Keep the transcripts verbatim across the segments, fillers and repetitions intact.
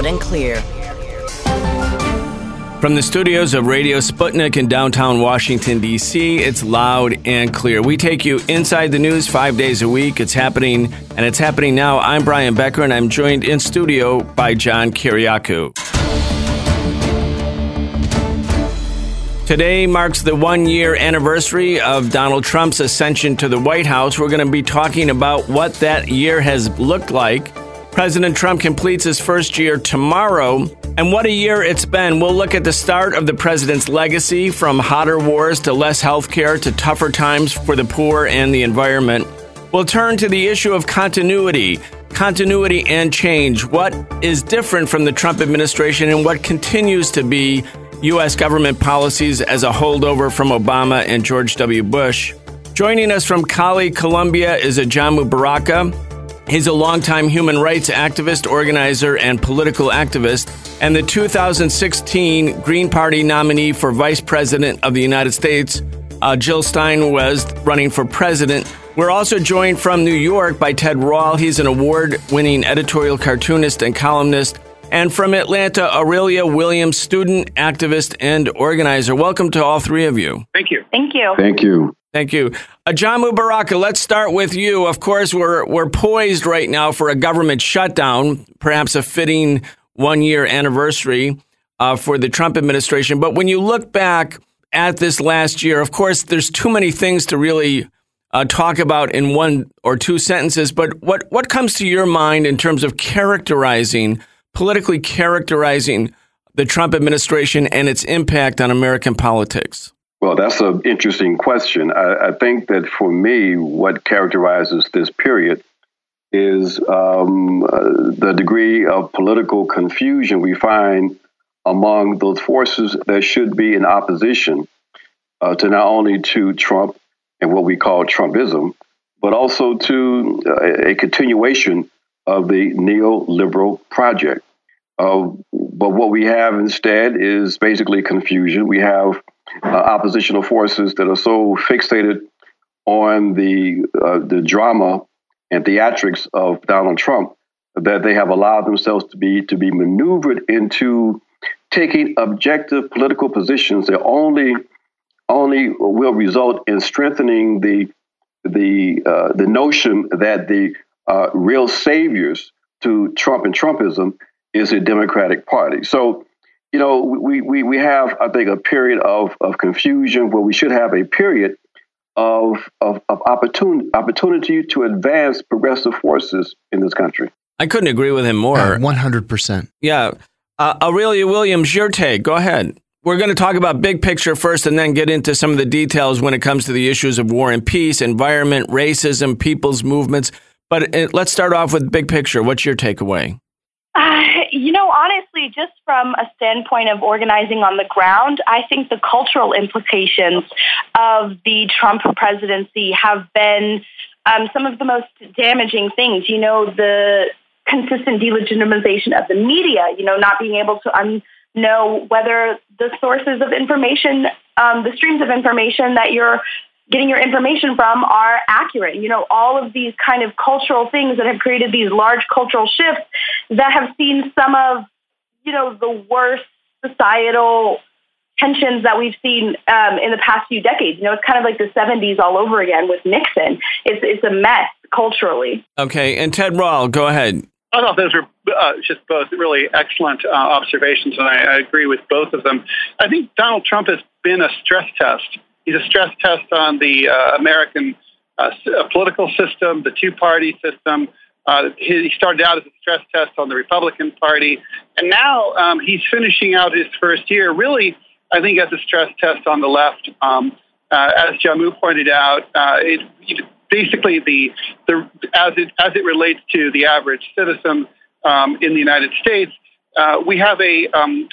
loud and clear. From the studios of Radio Sputnik in downtown Washington, D C, it's loud and clear. We take you inside the news five days a week. It's happening, and it's happening now. I'm Brian Becker, and I'm joined in studio by John Kiriakou. Today marks the one-year anniversary of Donald Trump's ascension to the White House. We're going to be talking about what that year has looked like. President Trump completes his first year tomorrow, and what a year it's been. We'll look at the start of the president's legacy, from hotter wars to less health care to tougher times for the poor and the environment. We'll turn to the issue of continuity, continuity and change. What is different from the Trump administration and what continues to be U S government policies as a holdover from Obama and George W. Bush. Joining us from Cali, Colombia is Ajamu Baraka. He's a longtime human rights activist, organizer, and political activist, and the two thousand sixteen Green Party nominee for Vice President of the United States. Uh, Jill Stein was running for president. We're also joined from New York by Ted Rall. He's an award-winning editorial cartoonist and columnist. And from Atlanta, Aurelia Williams, student, activist, and organizer. Welcome to all three of you. Thank you. Thank you. Thank you. Thank you. Ajamu Baraka, let's start with you. Of course, we're we're poised right now for a government shutdown, perhaps a fitting one-year anniversary uh, for the Trump administration. But when you look back at this last year, of course, there's too many things to really uh, talk about in one or two sentences. But what, what comes to your mind in terms of characterizing, politically characterizing the Trump administration and its impact on American politics? Well, that's an interesting question. I, I think that for me, what characterizes this period is um, uh, the degree of political confusion we find among those forces that should be in opposition uh, to not only to Trump and what we call Trumpism, but also to uh, a continuation of the neoliberal project. Uh, but what we have instead is basically confusion. We have uh, oppositional forces that are so fixated on the uh, the drama and theatrics of Donald Trump that they have allowed themselves to be to be maneuvered into taking objective political positions that only only will result in strengthening the the uh, the notion that the uh, real saviors to Trump and Trumpism is a Democratic Party. So, you know, we we we have, I think, a period of of confusion where we should have a period of of, of opportunity opportunity to advance progressive forces in this country. I couldn't agree with him more. one hundred percent. Yeah. Uh, Aurelia Williams, your take. Go ahead. We're going to talk about big picture first and then get into some of the details when it comes to the issues of war and peace, environment, racism, people's movements. But uh, let's start off with big picture. What's your takeaway? Uh, you know, honestly, just from a standpoint of organizing on the ground, I think the cultural implications of the Trump presidency have been um, some of the most damaging things. You know, the consistent delegitimization of the media, you know, not being able to um, know whether the sources of information, um, the streams of information that you're getting your information from are accurate. You know, all of these kind of cultural things that have created these large cultural shifts that have seen some of, you know, the worst societal tensions that we've seen um, in the past few decades. You know, it's kind of like the seventies all over again with Nixon. It's, it's a mess culturally. Okay. And Ted Rall, go ahead. I thought those were uh, just both really excellent uh, observations, and I, I agree with both of them. I think Donald Trump has been a stress test. He's a stress test on the uh, American uh, political system, the two-party system. Uh, he started out as a stress test on the Republican Party, and now um, he's finishing out his first year, really, I think, as a stress test on the left. Um, uh, as Jamu pointed out, uh, it, it, basically the the as it as it relates to the average citizen um, in the United States, uh, we have a um,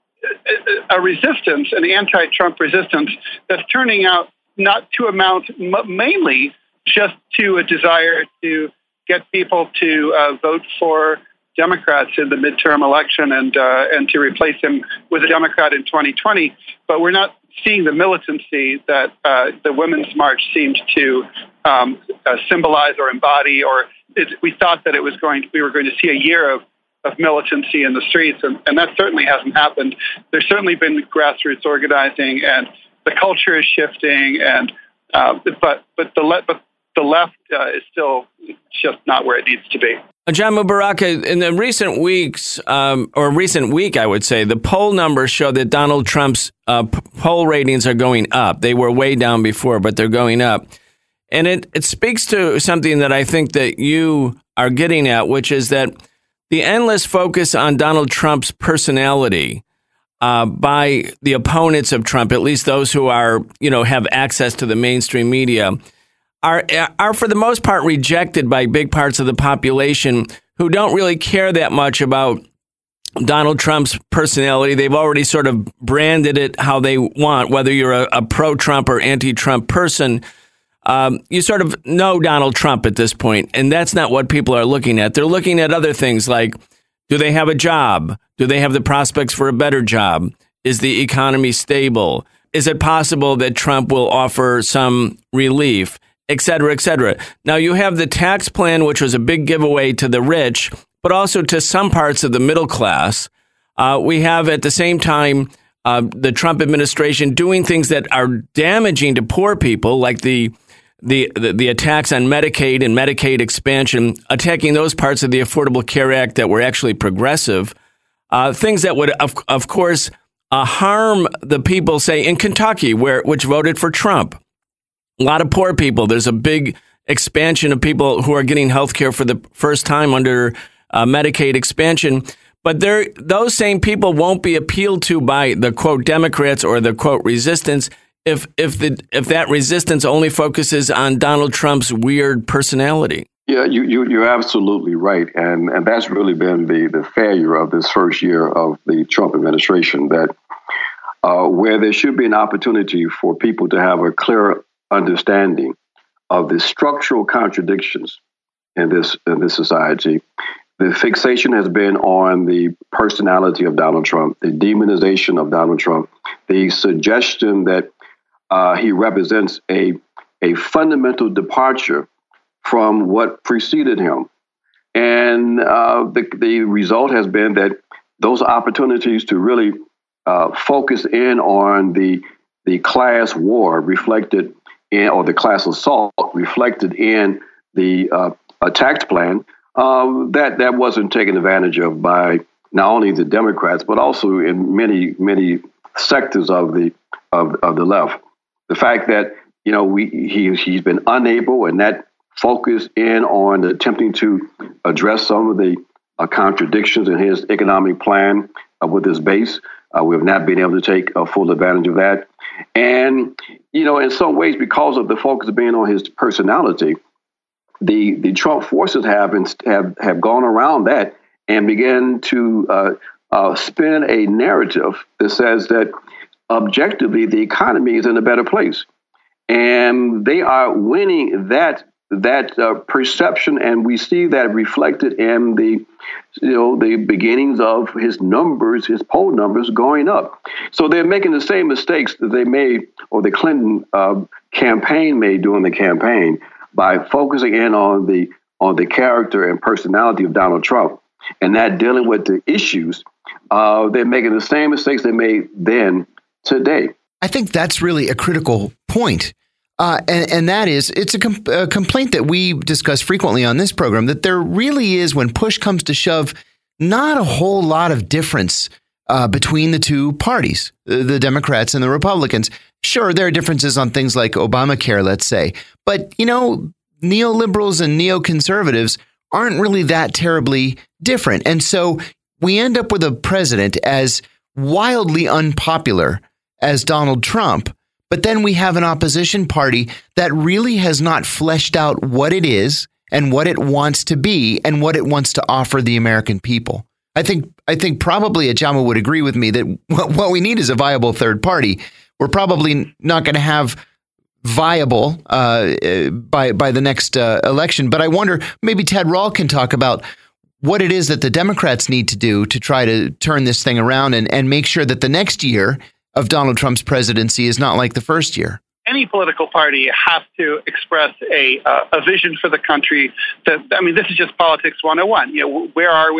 a resistance, an anti-Trump resistance that's turning out not to amount m- mainly just to a desire to get people to uh, vote for Democrats in the midterm election and uh, and to replace him with a Democrat in twenty twenty. But we're not seeing the militancy that uh, the Women's March seemed to um, uh, symbolize or embody, or it, we thought that it was going. We were going to see a year of of militancy in the streets, and, and that certainly hasn't happened. There's certainly been grassroots organizing, and the culture is shifting, and uh, but but the le- but the left uh, is still just not where it needs to be. John Mubarak, in the recent weeks, um, or recent week, I would say, the poll numbers show that Donald Trump's uh, p- poll ratings are going up. They were way down before, but they're going up. And it, it speaks to something that I think that you are getting at, which is that the endless focus on Donald Trump's personality uh, by the opponents of Trump, at least those who are, you know, have access to the mainstream media, are are for the most part rejected by big parts of the population who don't really care that much about Donald Trump's personality. They've already sort of branded it how they want, whether you're a, a pro-Trump or anti-Trump person. Um, you sort of know Donald Trump at this point, and that's not what people are looking at. They're looking at other things like, do they have a job? Do they have the prospects for a better job? Is the economy stable? Is it possible that Trump will offer some relief? Et cetera, et cetera. Now, you have the tax plan, which was a big giveaway to the rich, but also to some parts of the middle class. Uh, we have, at the same time, uh, the Trump administration doing things that are damaging to poor people, like the, the the the attacks on Medicaid and Medicaid expansion, attacking those parts of the Affordable Care Act that were actually progressive, uh, things that would, of, of course, uh, harm the people, say, in Kentucky, where which voted for Trump. A lot of poor people. There's a big expansion of people who are getting health care for the first time under uh, Medicaid expansion. But those same people won't be appealed to by the, quote, Democrats or the, quote, resistance if if the if that resistance only focuses on Donald Trump's weird personality. Yeah, you, you, you're absolutely right. And, and that's really been the, the failure of this first year of the Trump administration, that uh, where there should be an opportunity for people to have a clear understanding of the structural contradictions in this in this society. The fixation has been on the personality of Donald Trump, the demonization of Donald Trump, the suggestion that uh, he represents a a fundamental departure from what preceded him. And uh, the, the result has been that those opportunities to really uh, focus in on the the class war reflected in, or the class assault reflected in the uh, tax plan, um, that that wasn't taken advantage of by not only the Democrats, but also in many, many sectors of the of, of the left. The fact that, you know, we he, he's been unable, and that focus in on attempting to address some of the uh, contradictions in his economic plan uh, with his base. Uh, we have not been able to take uh, full advantage of that. And, you know, in some ways, because of the focus being on his personality, the the Trump forces have been, have, have gone around that and began to uh, uh, spin a narrative that says that objectively the economy is in a better place. And they are winning that that uh, perception, and we see that reflected in the, you know, the beginnings of his numbers, his poll numbers going up. So they're making the same mistakes that they made, or the Clinton uh, campaign made during the campaign, by focusing in on the on the character and personality of Donald Trump, and not dealing with the issues. Uh, they're making the same mistakes they made then today. I think that's really a critical point. Uh, and, and that is, it's a, com- a complaint that we discuss frequently on this program, that there really is, when push comes to shove, not a whole lot of difference uh, between the two parties, the Democrats and the Republicans. Sure, there are differences on things like Obamacare, let's say. But, you know, neoliberals and neoconservatives aren't really that terribly different. And so we end up with a president as wildly unpopular as Donald Trump. But then we have an opposition party that really has not fleshed out what it is and what it wants to be and what it wants to offer the American people. I think I think probably Ajama would agree with me that what we need is a viable third party. We're probably not going to have viable uh, by by the next uh, election. But I wonder, maybe Ted Rall can talk about what it is that the Democrats need to do to try to turn this thing around and, and make sure that the next year of Donald Trump's presidency is not like the first year. Any political party has to express a uh, a vision for the country. That, I mean, this is just politics one oh one. You know, where are we?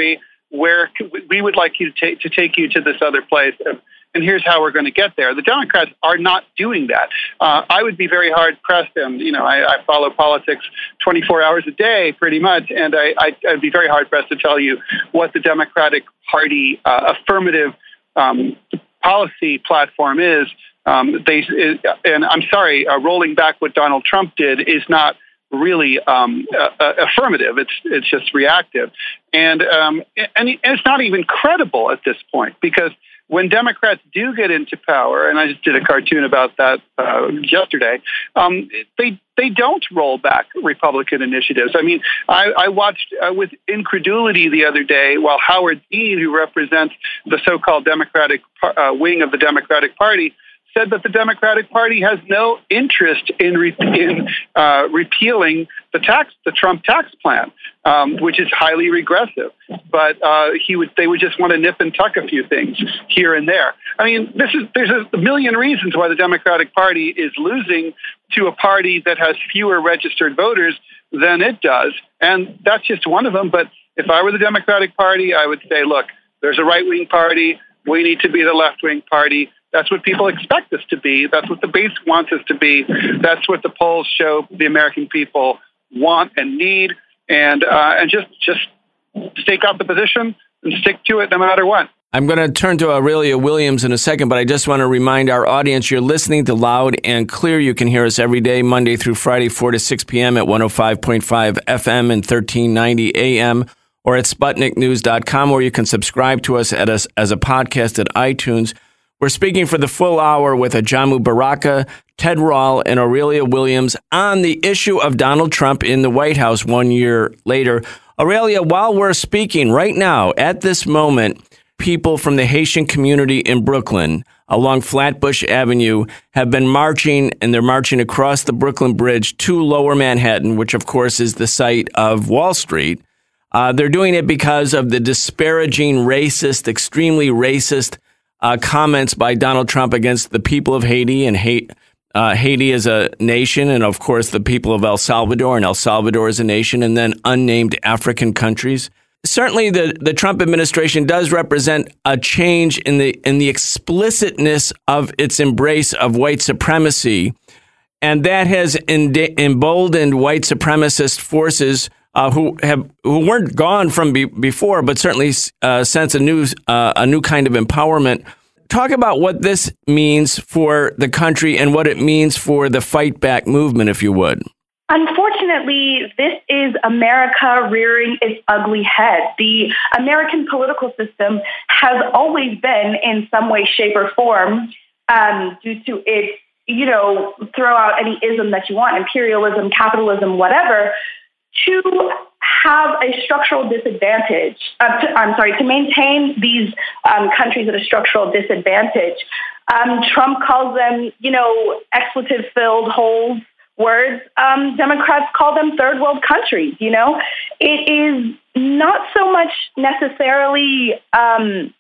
where we would like you to take, to take you to this other place, and here's how we're going to get there. The Democrats are not doing that. Uh, I would be very hard pressed, and you know, I, I follow politics twenty-four hours a day, pretty much, and I, I, I'd be very hard pressed to tell you what the Democratic Party uh, affirmative um, policy platform is. Um, they and I'm sorry, uh, rolling back what Donald Trump did is not really um, uh, affirmative. It's it's just reactive, and um, and it's not even credible at this point, because when Democrats do get into power, and I just did a cartoon about that uh, yesterday, um, they they don't roll back Republican initiatives. I mean, I, I watched uh, with incredulity the other day while Howard Dean, who represents the so-called Democratic uh, wing of the Democratic Party, said that the Democratic Party has no interest in, re- in uh, repealing the tax, the Trump tax plan, um, which is highly regressive. But uh, he would, they would just want to nip and tuck a few things here and there. I mean, this is there's a million reasons why the Democratic Party is losing to a party that has fewer registered voters than it does, and that's just one of them. But if I were the Democratic Party, I would say, look, there's a right-wing party. We need to be the left-wing party. That's what people expect us to be. That's what the base wants us to be. That's what the polls show the American people want and need. And uh, and just just stake out the position and stick to it no matter what. I'm going to turn to Aurelia Williams in a second, but I just want to remind our audience you're listening to Loud and Clear. You can hear us every day, Monday through Friday, four to six p.m. at one oh five point five F M and thirteen ninety A M, or at Sputnik News dot com, or you can subscribe to us at us as a podcast at iTunes. We're speaking for the full hour with Ajamu Baraka, Ted Rall, and Aurelia Williams on the issue of Donald Trump in the White House one year later. Aurelia, while we're speaking right now, at this moment, people from the Haitian community in Brooklyn along Flatbush Avenue have been marching, and they're marching across the Brooklyn Bridge to Lower Manhattan, which, of course, is the site of Wall Street. Uh, they're doing it because of the disparaging, racist, extremely racist Uh, comments by Donald Trump against the people of Haiti and hate, uh, Haiti as a nation, and of course the people of El Salvador and El Salvador as a nation, and then unnamed African countries. Certainly, the, the Trump administration does represent a change in the in the explicitness of its embrace of white supremacy, and that has ind- emboldened white supremacist forces Uh, who have who weren't gone from be, before, but certainly uh, sense a new uh, a new kind of empowerment. Talk about what this means for the country and what it means for the Fight Back movement, if you would. Unfortunately, this is America rearing its ugly head. The American political system has always been, in some way, shape, or form, um, due to its, you know, throw out any ism that you want, imperialism, capitalism, whatever, to have a structural disadvantage, uh, to, I'm sorry, to maintain these um, countries at a structural disadvantage. Um, Trump calls them, you know, expletive-filled holes, words. Um, Democrats call them third world countries, you know. It is not so much necessarily, um,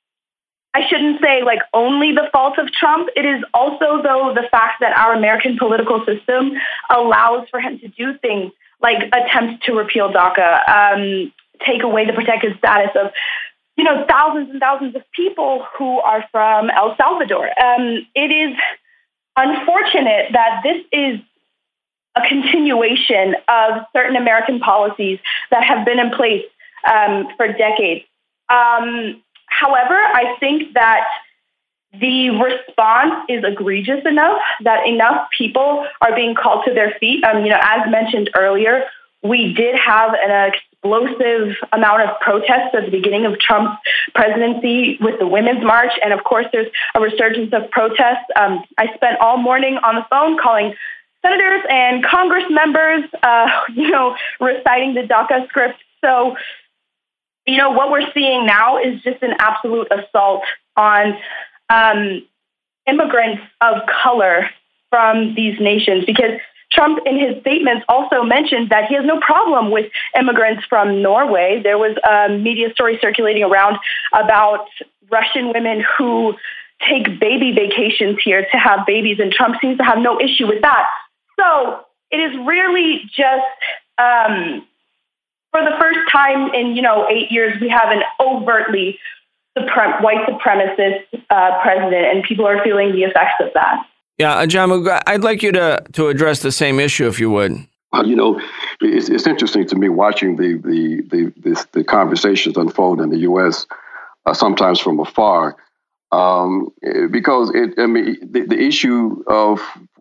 I shouldn't say like only the fault of Trump. It is also, though, the fact that our American political system allows for him to do things like attempts to repeal DACA, um, take away the protected status of, you know, thousands and thousands of people who are from El Salvador. Um, it is unfortunate that this is a continuation of certain American policies that have been in place um, for decades. Um, however, I think that the response is egregious enough that enough people are being called to their feet. Um, you know, as mentioned earlier, we did have an explosive amount of protests at the beginning of Trump's presidency with the Women's March. And of course, there's a resurgence of protests. Um, I spent all morning on the phone calling senators and Congress members, uh, you know, reciting the DACA script. So, you know, what we're seeing now is just an absolute assault on Um, immigrants of color from these nations, because Trump in his statements also mentioned that he has no problem with immigrants from Norway. There was a media story circulating around about Russian women who take baby vacations here to have babies, and Trump seems to have no issue with that. So it is really just um, for the first time in, you know, eight years, we have an overtly suprem- white supremacist uh, president, and people are feeling the effects of that. Yeah, Ajamu, I'd like you to, to address the same issue, if you would. Well, you know, it's, it's interesting to me watching the the the, this, the conversations unfold in the U S uh, sometimes from afar, um, because it. I mean, the, the issue of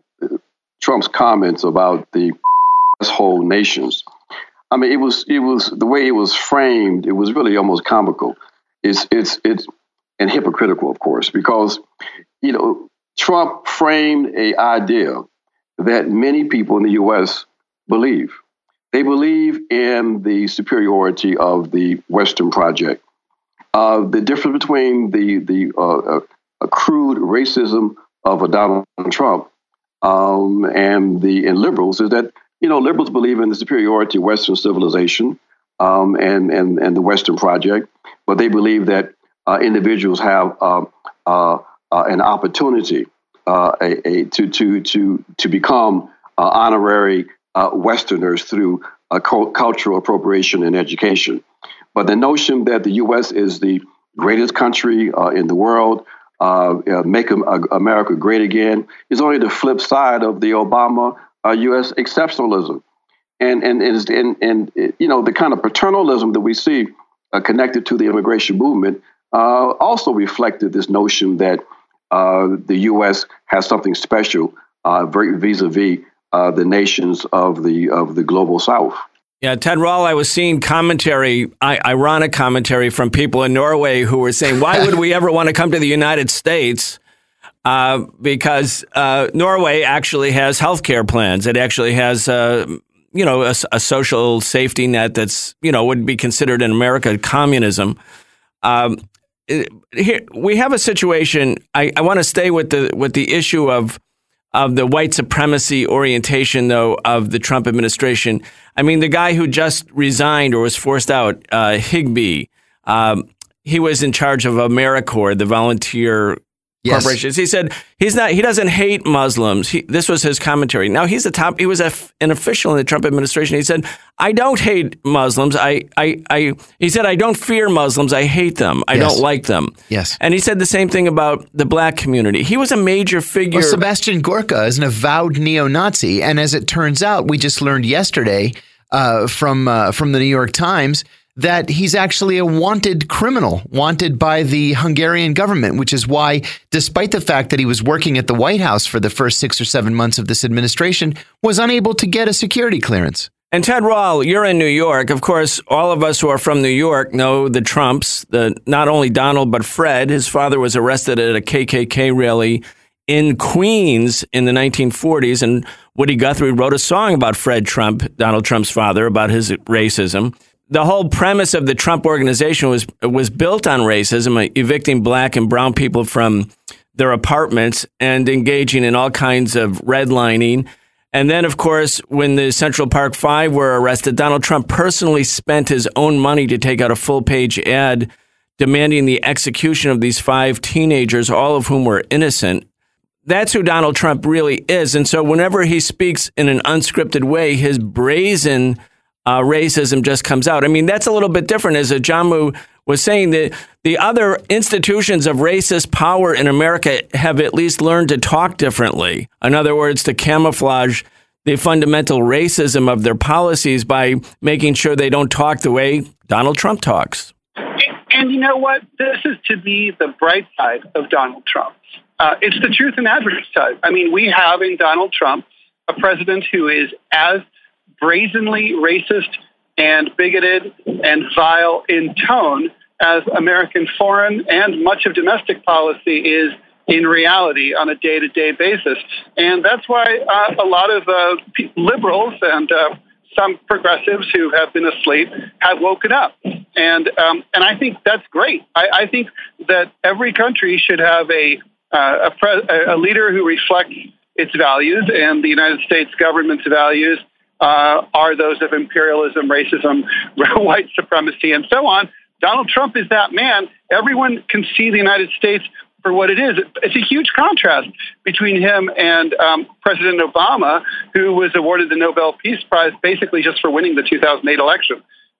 Trump's comments about the whole nations. I mean, it was it was the way it was framed. It was really almost comical. It's it's it's and hypocritical, of course, because you know Trump framed a idea that many people in the U S believe. They believe in the superiority of the Western project. Uh, the difference between the the uh, uh, crude racism of a Donald Trump um, and the and liberals is that you know liberals believe in the superiority of Western civilization um, and and and the Western project, but they believe that uh, individuals have uh, uh, uh, an opportunity uh, a, a, to to to to become uh, honorary Uh, Westerners through uh, cu- cultural appropriation and education. But the notion that the U S is the greatest country uh, in the world, uh, uh, make uh, America great again, is only the flip side of the Obama uh, U S exceptionalism. And, and, and, and, and, you know, the kind of paternalism that we see uh, connected to the immigration movement uh, also reflected this notion that uh, the U S has something special uh, vis-a-vis Uh, the nations of the of the global South. Yeah, Ted Rall, I was seeing commentary, I, ironic commentary from people in Norway who were saying, why would we ever want to come to the United States? Uh, because uh, Norway actually has healthcare plans. It actually has, uh, you know, a, a social safety net that's, you know, would be considered in America communism. Um, here we have a situation. I, I want to stay with the with the issue of. of the white supremacy orientation, though, of the Trump administration. I mean, the guy who just resigned or was forced out, uh, Higbee, um, he was in charge of AmeriCorps, the volunteer yes. corporations. He said he's not. He doesn't hate Muslims. He, this was his commentary. Now he's the top. He was a, an official in the Trump administration. He said, "I don't hate Muslims. I, I, I." He said, "I don't fear Muslims. I hate them. I yes. don't like them." Yes. And he said the same thing about the black community. He was a major figure. Well, Sebastian Gorka is an avowed neo-Nazi, and as it turns out, we just learned yesterday uh, from uh, from the New York Times that he's actually a wanted criminal, wanted by the Hungarian government, which is why, despite the fact that he was working at the White House for the first six or seven months of this administration, was unable to get a security clearance. And Ted Rall, you're in New York. Of course, all of us who are from New York know the Trumps, the not only Donald, but Fred. His father was arrested at a K K K rally in Queens in the nineteen forties. And Woody Guthrie wrote a song about Fred Trump, Donald Trump's father, about his racism. The whole premise of the Trump organization was was built on racism, evicting black and brown people from their apartments and engaging in all kinds of redlining. And then, of course, when the Central Park Five were arrested, Donald Trump personally spent his own money to take out a full-page ad demanding the execution of these five teenagers, all of whom were innocent. That's who Donald Trump really is. And so whenever he speaks in an unscripted way, his brazen Uh, racism just comes out. I mean, that's a little bit different. As Ajamu was saying, that the other institutions of racist power in America have at least learned to talk differently. In other words, to camouflage the fundamental racism of their policies by making sure they don't talk the way Donald Trump talks. And you know what? This is to be the bright side of Donald Trump. Uh, it's the truth and advertising. I mean, we have in Donald Trump a president who is as brazenly racist and bigoted and vile in tone as American foreign and much of domestic policy is in reality on a day-to-day basis. And that's why uh, a lot of uh, liberals and uh, some progressives who have been asleep have woken up. And um, and I think that's great. I, I think that every country should have a, uh, a, pre- a leader who reflects its values, and the United States government's values Uh, are those of imperialism, racism, white supremacy, and so on. Donald Trump is that man. Everyone can see the United States for what it is. It's a huge contrast between him and um, President Obama, who was awarded the Nobel Peace Prize basically just for winning the two thousand eight election.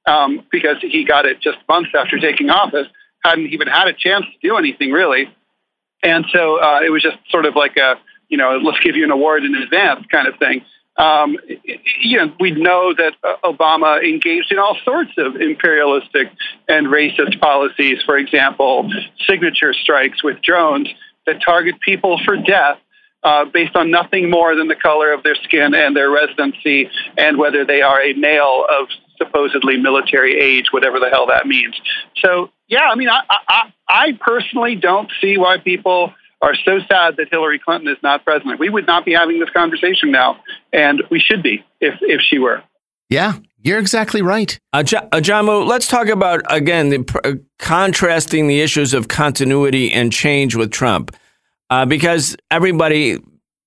um, because he got it just months after taking office, hadn't even had a chance to do anything really. And so uh, it was just sort of like a, you know, let's give you an award in advance kind of thing. Um, you know, we know that Obama engaged in all sorts of imperialistic and racist policies. For example, signature strikes with drones that target people for death uh, based on nothing more than the color of their skin and their residency and whether they are a male of supposedly military age, whatever the hell that means. So, yeah, I mean, I, I, I personally don't see why people are so sad that Hillary Clinton is not president. We would not be having this conversation now, and we should be if if she were. Yeah, you're exactly right. Uh, Ajamu, let's talk about, again, the, uh, contrasting the issues of continuity and change with Trump, uh, because everybody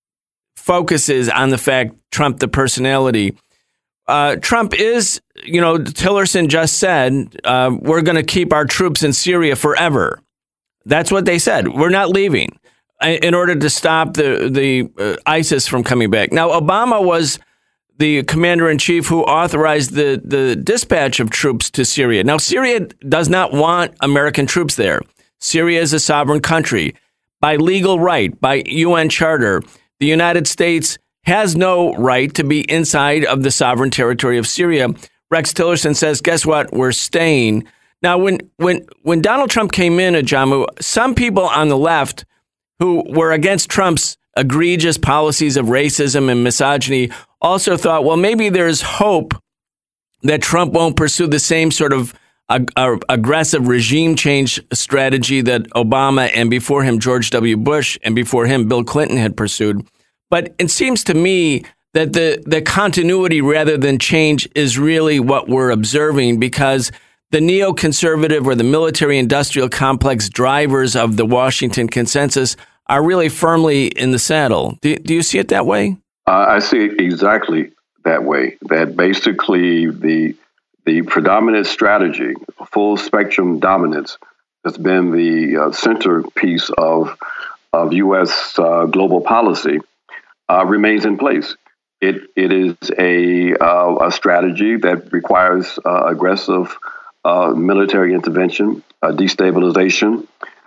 focuses on the fact Trump, the personality. Uh, Trump is, you know, Tillerson just said, uh, we're going to keep our troops in Syria forever. That's what they said. We're not leaving in order to stop the the uh, ISIS from coming back. Now, Obama was the commander-in-chief who authorized the, the dispatch of troops to Syria. Now, Syria does not want American troops there. Syria is a sovereign country. By legal right, by U N charter, the United States has no right to be inside of the sovereign territory of Syria. Rex Tillerson says, guess what? We're staying. Now, when when when Donald Trump came in, Ajamu, some people on the left who were against Trump's egregious policies of racism and misogyny also thought, well, maybe there's hope that Trump won't pursue the same sort of ag- uh, aggressive regime change strategy that Obama and before him George W. Bush and before him Bill Clinton had pursued. But it seems to me that the, the continuity rather than change is really what we're observing, because the neoconservative or the military-industrial complex drivers of the Washington consensus are really firmly in the saddle. Do, do you see it that way? Uh, I see it exactly that way, that basically the the predominant strategy, full spectrum dominance, has been the uh, centerpiece of, of U S uh, global policy, uh, remains in place. It It is a, uh, a strategy that requires uh, aggressive Uh, military intervention, uh, destabilization,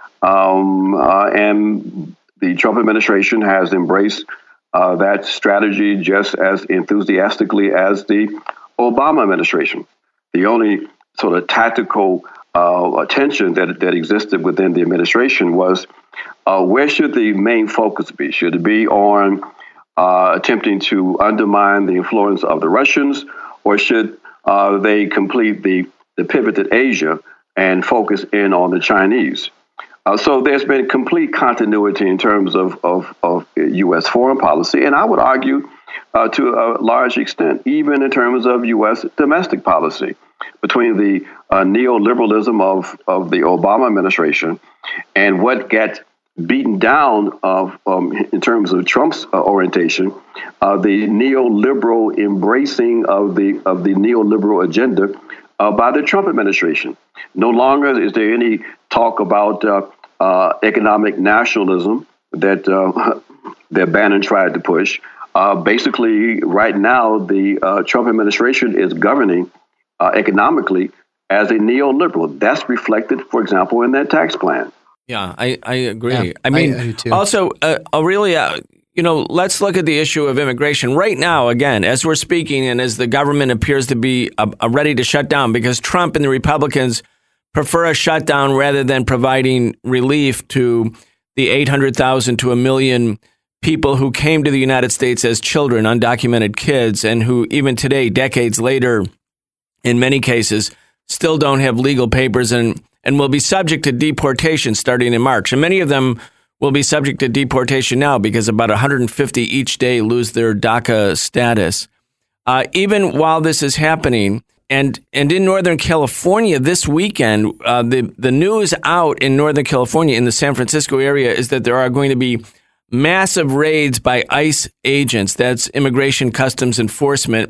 um, uh, and the Trump administration has embraced uh, that strategy just as enthusiastically as the Obama administration. The only sort of tactical uh, tension that that existed within the administration was uh, where should the main focus be? Should it be on uh, attempting to undermine the influence of the Russians, or should uh, they complete the the pivot to Asia and focus in on the Chinese? Uh, so there's been complete continuity in terms of, of, of U S foreign policy, and I would argue uh, to a large extent, even in terms of U S domestic policy, between the uh, neoliberalism of, of the Obama administration and what gets beaten down of, um, in terms of Trump's uh, orientation, uh, the neoliberal embracing of the of the neoliberal agenda Uh, by the Trump administration. No longer is there any talk about uh, uh, economic nationalism that uh, that Bannon tried to push. Uh, basically, right now, the uh, Trump administration is governing uh, economically as a neoliberal. That's reflected, for example, in that tax plan. Yeah, I, I agree. Yeah, I mean, I, I do too. also, uh, Aurelia, you know, let's look at the issue of immigration right now. Again, as we're speaking and as the government appears to be uh, ready to shut down, because Trump and the Republicans prefer a shutdown rather than providing relief to the eight hundred thousand to a million people who came to the United States as children, undocumented kids, and who even today, decades later, in many cases, still don't have legal papers and, and will be subject to deportation starting in March. And many of them will be subject to deportation now because about one hundred fifty each day lose their DACA status. Uh, even while this is happening, and and in Northern California this weekend, uh, the, the news out in Northern California in the San Francisco area is that there are going to be massive raids by ICE agents. That's Immigration Customs Enforcement.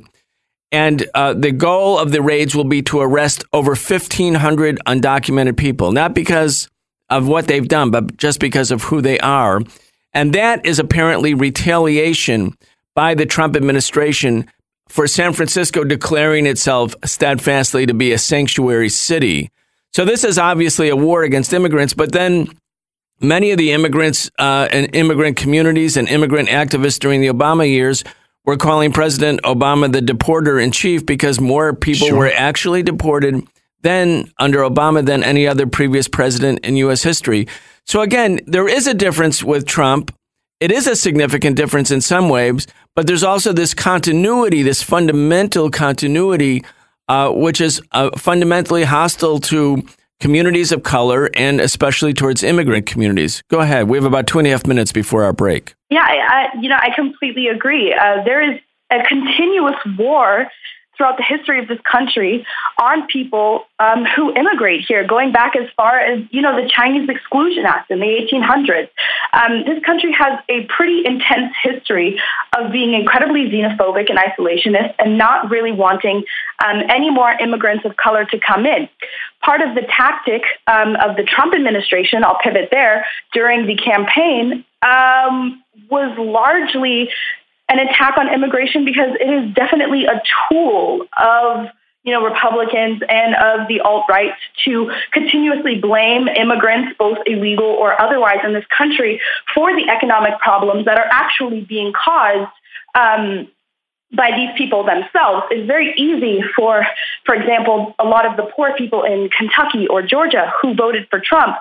And uh, the goal of the raids will be to arrest over fifteen hundred undocumented people, not because of what they've done, but just because of who they are. And that is apparently retaliation by the Trump administration for San Francisco declaring itself steadfastly to be a sanctuary city. So this is obviously a war against immigrants, but then many of the immigrants uh, and immigrant communities and immigrant activists during the Obama years were calling President Obama the deporter in chief because more people sure. were actually deported than under Obama than any other previous president in U S history. So again, there is a difference with Trump. It is a significant difference in some ways, but there's also this continuity, this fundamental continuity, uh, which is uh, fundamentally hostile to communities of color and especially towards immigrant communities. Go ahead. We have about two and a half minutes before our break. Yeah, I, I, you know, I completely agree. Uh, there is a continuous war throughout the history of this country on people um, who immigrate here, going back as far as, you know, the Chinese Exclusion Act in the eighteen hundreds. Um, this country has a pretty intense history of being incredibly xenophobic and isolationist and not really wanting um, any more immigrants of color to come in. Part of the tactic um, of the Trump administration, I'll pivot there, during the campaign um, was largely an attack on immigration because it is definitely a tool of, you know, Republicans and of the alt-right to continuously blame immigrants, both illegal or otherwise in this country, for the economic problems that are actually being caused um, by these people themselves. It's very easy for, for example, a lot of the poor people in Kentucky or Georgia who voted for Trump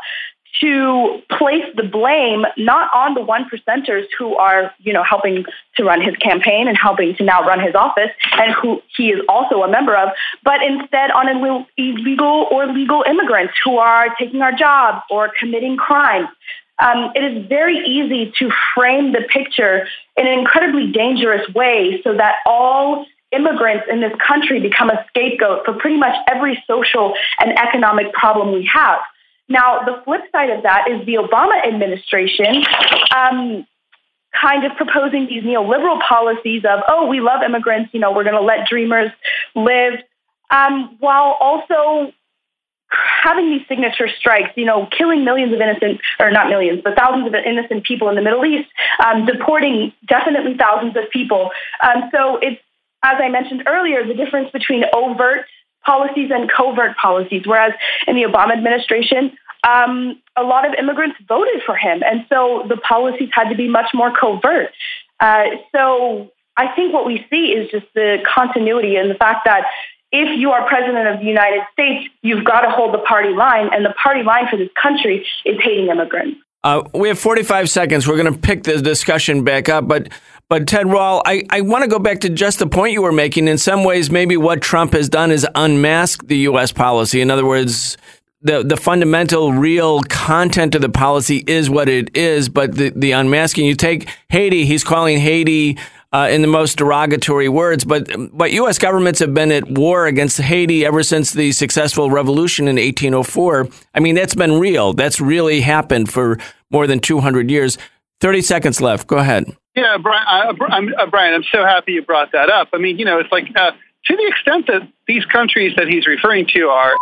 to place the blame not on the one percenters who are, you know, helping to run his campaign and helping to now run his office and who he is also a member of, but instead on illegal or legal immigrants who are taking our jobs or committing crimes. Um, it is very easy to frame the picture in an incredibly dangerous way so that all immigrants in this country become a scapegoat for pretty much every social and economic problem we have. Now, the flip side of that is the Obama administration um, kind of proposing these neoliberal policies of, oh, we love immigrants, you know, we're going to let dreamers live, um, while also having these signature strikes, you know, killing millions of innocent, or not millions, but thousands of innocent people in the Middle East, um, deporting definitely thousands of people. Um, so it's, as I mentioned earlier, the difference between overt policies and covert policies, whereas in the Obama administration, um, a lot of immigrants voted for him. And so the policies had to be much more covert. Uh, so I think what we see is just the continuity and the fact that if you are president of the United States, you've got to hold the party line. And the party line for this country is hating immigrants. Uh, we have forty-five seconds. We're going to pick the discussion back up. But but Ted Rall, I, I want to go back to just the point you were making. In some ways, maybe what Trump has done is unmask the U S policy. In other words, the, the fundamental real content of the policy is what it is. But the, the unmasking, you take Haiti, he's calling Haiti Uh, in the most derogatory words, but but U S governments have been at war against Haiti ever since the successful revolution in eighteen oh four. I mean, that's been real. That's really happened for more than two hundred years. thirty seconds left. Go ahead. Yeah, Brian, uh, I'm, uh, Brian, I'm so happy you brought that up. I mean, you know, it's like uh, to the extent that these countries that he's referring to are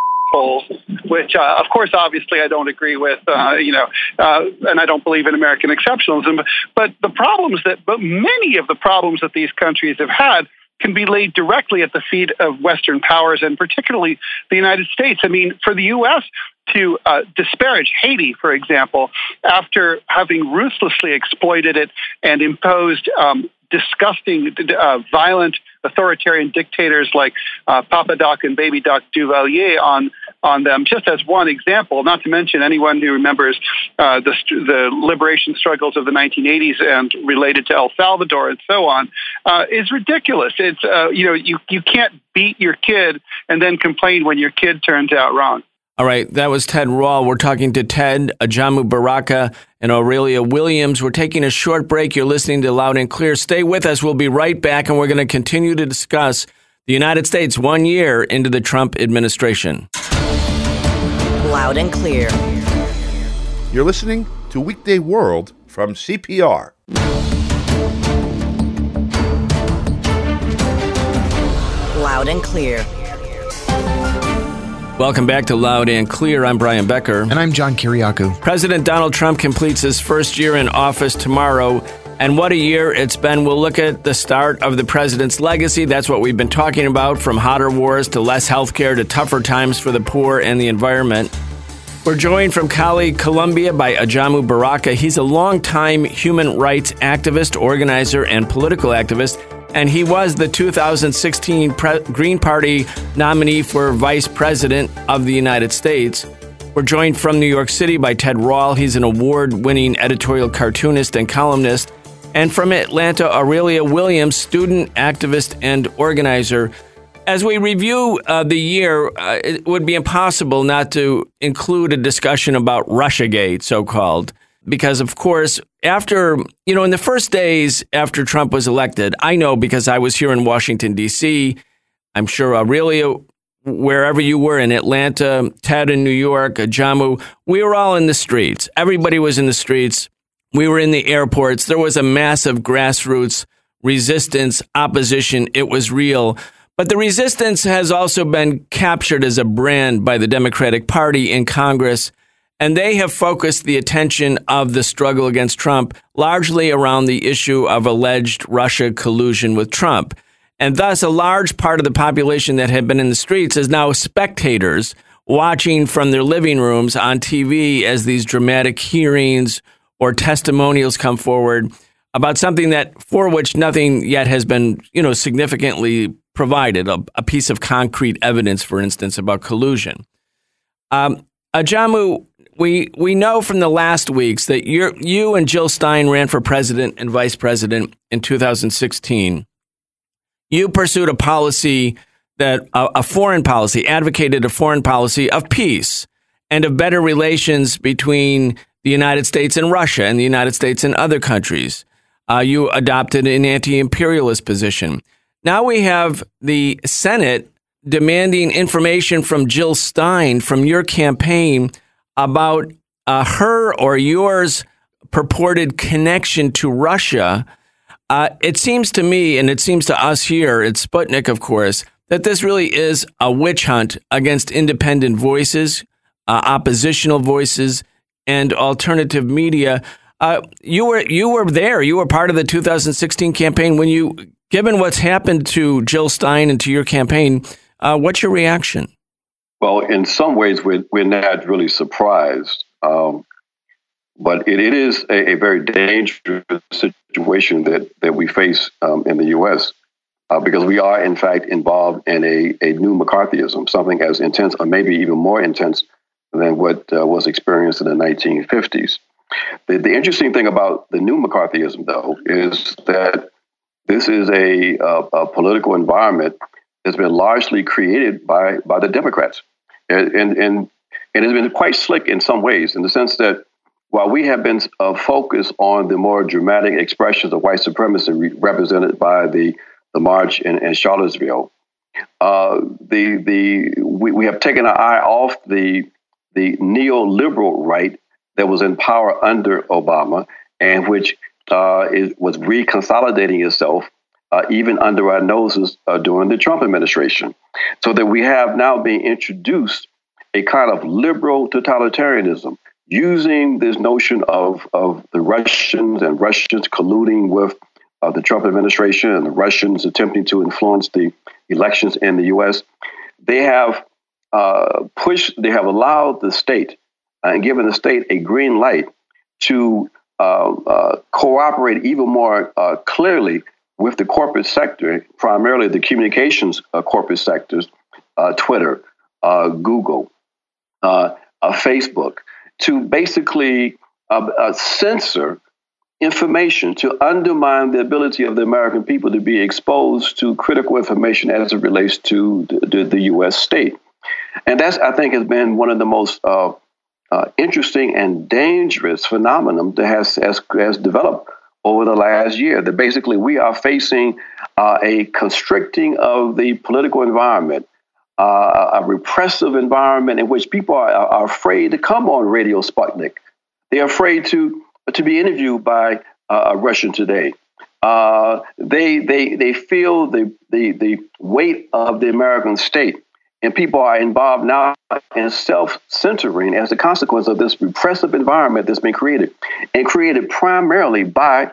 which, uh, of course, obviously I don't agree with, uh, you know, uh, and I don't believe in American exceptionalism. But, but the problems that, but many of the problems that these countries have had can be laid directly at the feet of Western powers, and particularly the United States. I mean, for the U S to uh, disparage Haiti, for example, after having ruthlessly exploited it and imposed um, disgusting, uh, violent, authoritarian dictators like uh, Papa Doc and Baby Doc Duvalier on on them, just as one example, not to mention anyone who remembers uh, the, the liberation struggles of the nineteen eighties and related to El Salvador and so on, uh, is ridiculous. It's, uh, you know, you, you can't beat your kid and then complain when your kid turns out wrong. All right, that was Ted Rall. We're talking to Ted, Ajamu Baraka, and Aurelia Williams. We're taking a short break. You're listening to Loud and Clear. Stay with us. We'll be right back, and we're going to continue to discuss the United States one year into the Trump administration. Loud and Clear. You're listening to Weekday World from C P R. Loud and Clear. Welcome back to Loud and Clear. I'm Brian Becker. And I'm John Kiriakou. President Donald Trump completes his first year in office tomorrow. And what a year it's been. We'll look at the start of the president's legacy. That's what we've been talking about, from hotter wars to less health care to tougher times for the poor and the environment. We're joined from Cali, Colombia by Ajamu Baraka. He's a longtime human rights activist, organizer, and political activist, and he was the two thousand sixteen Pre- Green Party nominee for Vice President of the United States. We're joined from New York City by Ted Rall. He's an award-winning editorial cartoonist and columnist. And from Atlanta, Aurelia Williams, student, activist, and organizer. As we review uh, the year, uh, it would be impossible not to include a discussion about Russiagate, so-called, because, of course, after, you know, in the first days after Trump was elected, I know because I was here in Washington, D C, I'm sure Aurelia, wherever you were in Atlanta, Ted in New York, Ajamu, we were all in the streets. Everybody was in the streets. We were in the airports. There was a massive grassroots resistance, opposition. It was real. But the resistance has also been captured as a brand by the Democratic Party in Congress, and they have focused the attention of the struggle against Trump largely around the issue of alleged Russia collusion with Trump. And thus, a large part of the population that had been in the streets is now spectators watching from their living rooms on T V as these dramatic hearings or testimonials come forward about something that for which nothing yet has been, you know, significantly provided, a, a piece of concrete evidence, for instance, about collusion. Um, Ajamu, we we know from the last weeks that you you and Jill Stein ran for president and vice president in two thousand sixteen. You pursued a policy that a, a foreign policy, advocated a foreign policy of peace and of better relations between the United States and Russia and the United States and other countries. Uh, you adopted an anti-imperialist position. Now we have the Senate demanding information from Jill Stein from your campaign about uh, her or yours purported connection to Russia. Uh, it seems to me, and it seems to us here at Sputnik, of course, that this really is a witch hunt against independent voices, uh, oppositional voices, and alternative media. Uh, you were you were there. You were part of the two thousand sixteen campaign. When you, given what's happened to Jill Stein and to your campaign, uh, what's your reaction? Well, in some ways, we're we're not really surprised, um, but it, it is a, a very dangerous situation that that we face um, in the U S uh, because we are, in fact, involved in a a new McCarthyism, something as intense, or maybe even more intense, than what uh, was experienced in the nineteen fifties. The, the interesting thing about the new McCarthyism, though, is that this is a, a, a political environment that's been largely created by by the Democrats. And, and, and it has been quite slick in some ways, in the sense that while we have been uh, focused on the more dramatic expressions of white supremacy re- represented by the, the march in, in Charlottesville, uh, the the we, we have taken our eye off the the neoliberal right that was in power under Obama, and which uh, is, was reconsolidating itself uh, even under our noses uh, during the Trump administration. So that we have now been introduced a kind of liberal totalitarianism, using this notion of, of the Russians and Russians colluding with uh, the Trump administration and the Russians attempting to influence the elections in the U S. They have uh, pushed, they have allowed the state uh, and given the state a green light to uh, uh, cooperate even more uh, clearly with the corporate sector, primarily the communications uh, corporate sectors, uh, Twitter, uh, Google, uh, uh, Facebook, to basically uh, uh, censor information, to undermine the ability of the American people to be exposed to critical information as it relates to the, the, the U S state. And that's, I think, has been one of the most uh, uh, interesting and dangerous phenomenon that has, has, has developed over the last year, that basically we are facing uh, a constricting of the political environment, uh, a repressive environment in which people are, are afraid to come on Radio Sputnik. They're afraid to to be interviewed by uh, Russia Today. Uh, they they they feel the, the the weight of the American state, and people are involved now in self-censoring as a consequence of this repressive environment that's been created, and created primarily by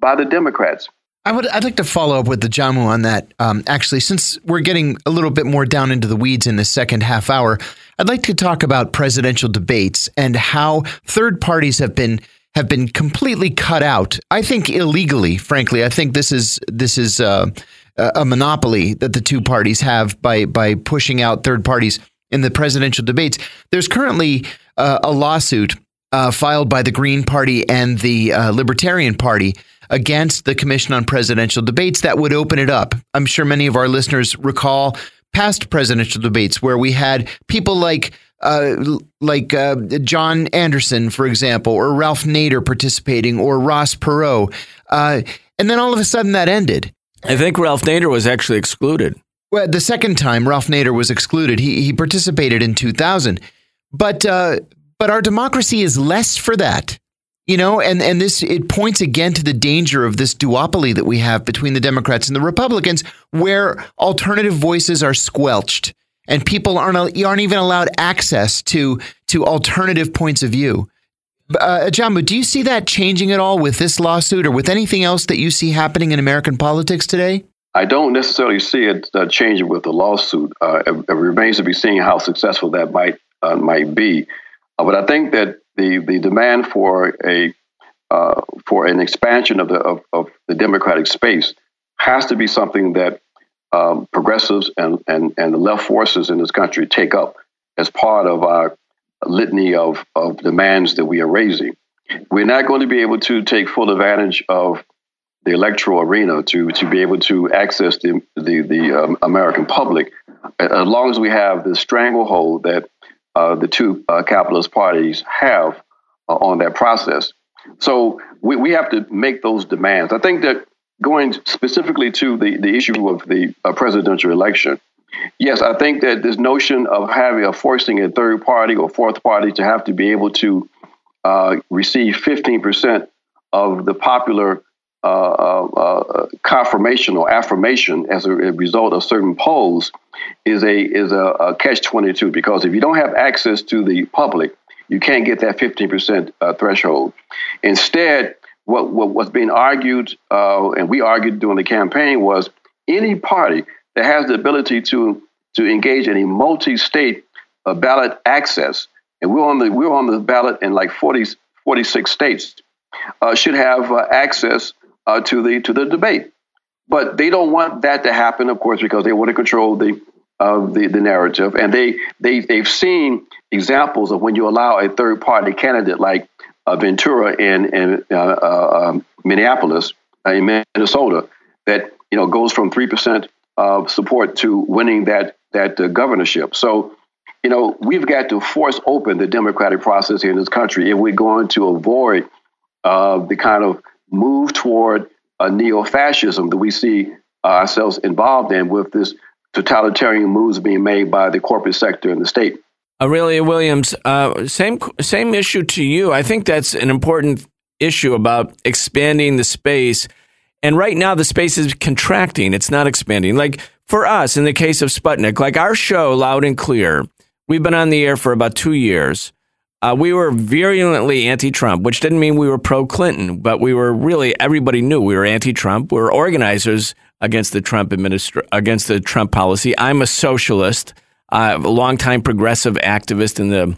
by the Democrats. I would, I'd like to follow up with the Jamu on that. Um, actually, since we're getting a little bit more down into the weeds in the second half hour, I'd like to talk about presidential debates and how third parties have been have been completely cut out. I think illegally, frankly. I think this is this is uh, a monopoly that the two parties have by by pushing out third parties in the presidential debates. There's currently uh, a lawsuit uh, filed by the Green Party and the uh, Libertarian Party against the Commission on Presidential Debates that would open it up. I'm sure many of our listeners recall past presidential debates where we had people like uh, like uh, John Anderson, for example, or Ralph Nader participating, or Ross Perot. Uh, and then all of a sudden that ended. I think Ralph Nader was actually excluded. Well, the second time Ralph Nader was excluded, he he participated in two thousand. But uh, but our democracy is less for that. You know, and, and this, it points again to the danger of this duopoly that we have between the Democrats and the Republicans, where alternative voices are squelched and people aren't aren't even allowed access to to alternative points of view. Uh, Jamu, do you see that changing at all with this lawsuit or with anything else that you see happening in American politics today? I don't necessarily see it uh, changing with the lawsuit. Uh, it, it remains to be seen how successful that might uh, might be. Uh, but I think that the the demand for a uh, for an expansion of the of, of the Democratic space has to be something that um, progressives and, and and the left forces in this country take up as part of our litany of of demands that we are raising. We're not going to be able to take full advantage of the electoral arena to to be able to access the the, the um, American public as long as we have the stranglehold that Uh, the two uh, capitalist parties have uh, on that process. So we, we have to make those demands. I think that going specifically to the, the issue of the uh, presidential election, yes, I think that this notion of having a forcing a third party or fourth party to have to be able to uh, receive fifteen percent of the popular uh, uh, uh, confirmation or affirmation as a, a result of certain polls is a is a, a catch twenty-two, because if you don't have access to the public, you can't get that fifteen percent uh, threshold. Instead, what, what was being argued, uh, and we argued during the campaign, was any party that has the ability to to engage in a multi-state uh, ballot access, and we're on the we're on the ballot in like forty, forty-six states, uh, should have uh, access uh, to the to the debate. But they don't want that to happen, of course, because they want to control the uh, the, the narrative. And they, they, they've seen examples of when you allow a third party candidate like uh, Ventura in, in uh, uh, um, Minneapolis, uh, in Minnesota, that you know goes from three percent of support to winning that, that uh, governorship. So, you know, we've got to force open the democratic process here in this country if we're going to avoid uh, the kind of move toward a neo-fascism that we see uh, ourselves involved in with this totalitarian moves being made by the corporate sector in the state. Aurelia Williams, uh, same same issue to you. I think that's an important issue about expanding the space. And right now the space is contracting. It's not expanding. Like for us, in the case of Sputnik, like our show, Loud and Clear, we've been on the air for about two years. Uh, we were virulently anti-Trump, which didn't mean we were pro-Clinton, but we were really, everybody knew we were anti-Trump. We were organizers against the Trump administra- against the Trump policy. I'm a socialist, uh, a longtime progressive activist in the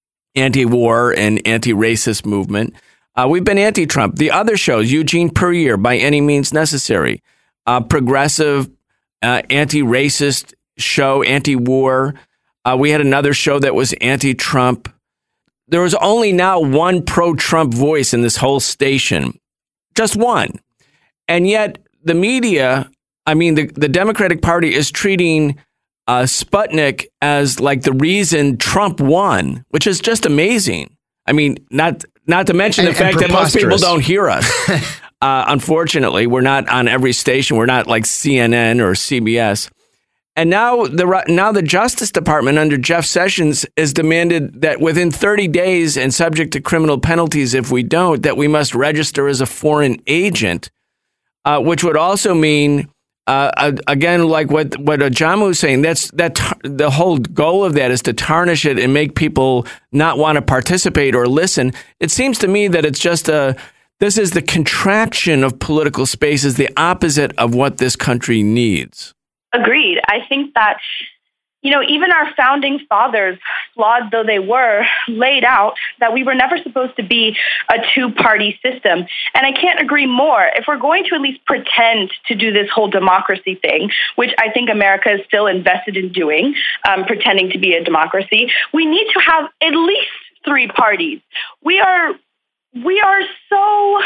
anti-war and anti-racist movement. Uh, we've been anti-Trump. The other shows, Eugene Puryear, By Any Means Necessary, uh, progressive, uh, anti-racist show, anti-war. Uh, we had another show that was anti-Trump. There was only now one pro-Trump voice in this whole station, just one. And yet the media, I mean, the, the Democratic Party is treating uh, Sputnik as like the reason Trump won, which is just amazing. I mean, not not to mention the and, fact and that most people don't hear us. uh, unfortunately, we're not on every station. We're not like C N N or C B S. And now the now the Justice Department under Jeff Sessions has demanded that within thirty days and subject to criminal penalties if we don't, that we must register as a foreign agent, uh, which would also mean, uh, again, like what what Jamu was saying, that's that the whole goal of that is to tarnish it and make people not want to participate or listen. It seems to me that it's just a This is the contraction of political spaces, the opposite of what this country needs. Agreed. I think that, you know, even our founding fathers, flawed though they were, laid out that we were never supposed to be a two-party system. And I can't agree more. If we're going to at least pretend to do this whole democracy thing, which I think America is still invested in doing, um, pretending to be a democracy, we need to have at least three parties. We are we are so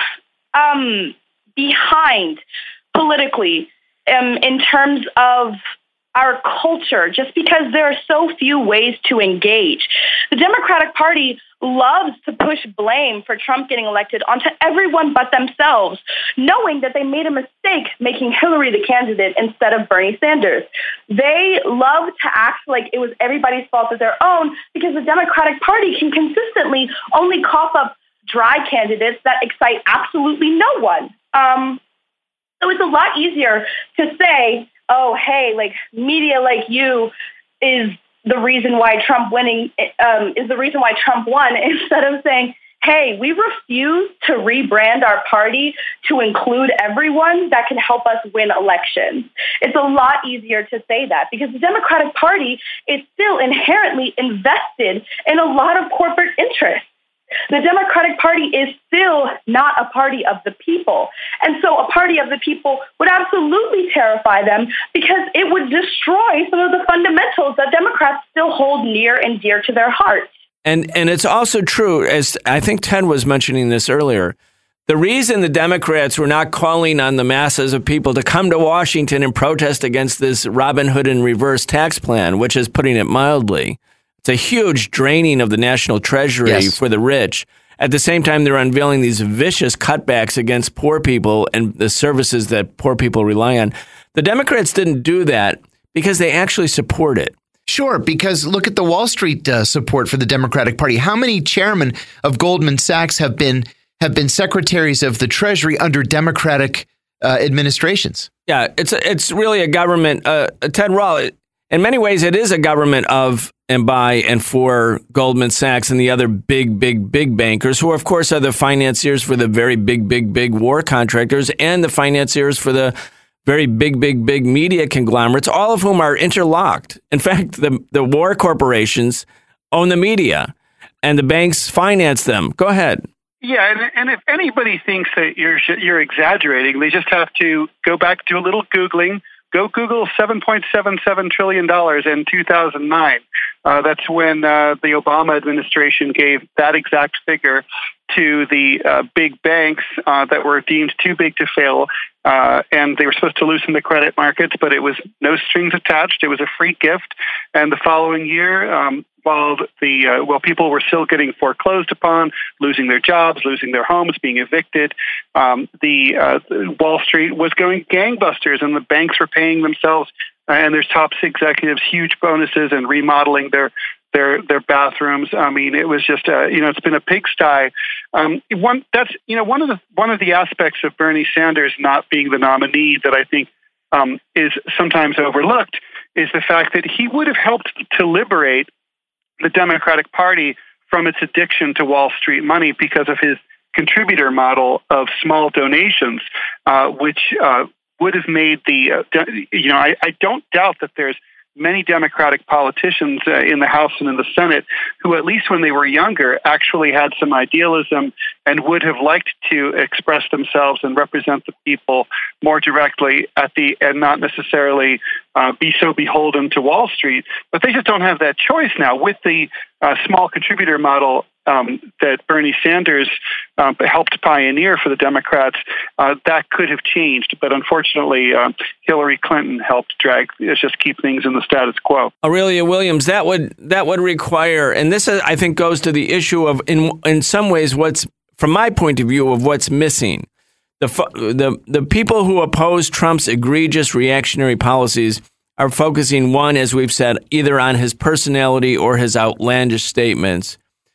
um, behind politically um, in terms of our culture, just because there are so few ways to engage. The Democratic Party loves to push blame for Trump getting elected onto everyone but themselves, knowing that they made a mistake making Hillary the candidate instead of Bernie Sanders. They love to act like it was everybody's fault of their own because the Democratic Party can consistently only cough up dry candidates that excite absolutely no one. Um, so it's a lot easier to say, oh, hey, like media like you is the reason why Trump winning um, is the reason why Trump won, instead of saying, hey, we refuse to rebrand our party to include everyone that can help us win elections. It's a lot easier to say that because the Democratic Party is still inherently invested in a lot of corporate interests. The Democratic Party is still not a party of the people. And so a party of the people would absolutely terrify them because it would destroy some of the fundamentals that Democrats still hold near and dear to their hearts. And and it's also true, as I think Ted was mentioning this earlier, the reason the Democrats were not calling on the masses of people to come to Washington and protest against this Robin Hood in reverse tax plan, which is putting it mildly, it's a huge draining of the national treasury yes. for the rich. At the same time, they're unveiling these vicious cutbacks against poor people and the services that poor people rely on. The Democrats didn't do that because they actually support it. Sure, because look at the Wall Street uh, support for the Democratic Party. How many chairmen of Goldman Sachs have been have been secretaries of the Treasury under Democratic uh, administrations? Yeah, it's a, it's really a government. Uh, Ted Rall, in many ways, it is a government of and by and for Goldman Sachs and the other big, big, big bankers, who, of course, are the financiers for the very big, big, big war contractors and the financiers for the very big, big, big media conglomerates, all of whom are interlocked. In fact, the, the war corporations own the media and the banks finance them. Go ahead. Yeah, and, and if anybody thinks that you're you're exaggerating, they just have to go back, do a little Googling. Go Google seven point seven seven trillion dollars in two thousand nine. Uh, that's when uh, the Obama administration gave that exact figure to the uh, big banks uh, that were deemed too big to fail. Uh, and they were supposed to loosen the credit markets, but it was no strings attached. It was a free gift. And the following year, um, while the uh, while people were still getting foreclosed upon, losing their jobs, losing their homes, being evicted, um, the uh, Wall Street was going gangbusters, and the banks were paying themselves uh, and their top executives huge bonuses and remodeling their their their bathrooms. I mean, it was just a, you know, it's been a pigsty. Um, one that's you know one of the one of the aspects of Bernie Sanders not being the nominee that I think um, is sometimes overlooked is the fact that he would have helped to liberate the Democratic Party from its addiction to Wall Street money because of his contributor model of small donations, uh, which uh, would have made the, uh, you know, I, I don't doubt that there's many Democratic politicians uh, in the House and in the Senate who, at least when they were younger, actually had some idealism and would have liked to express themselves and represent the people more directly at the and not necessarily uh, be so beholden to Wall Street. But they just don't have that choice now with the uh, small contributor model Um, that Bernie Sanders um, helped pioneer for the Democrats. Uh, that could have changed, but unfortunately, uh, Hillary Clinton helped drag just keep things in the status quo. Aurelia Williams, that would that would require, and this I think goes to the issue of in in some ways what's from my point of view of what's missing. The the the people who oppose Trump's egregious reactionary policies are focusing, one, as we've said, either on his personality or his outlandish statements.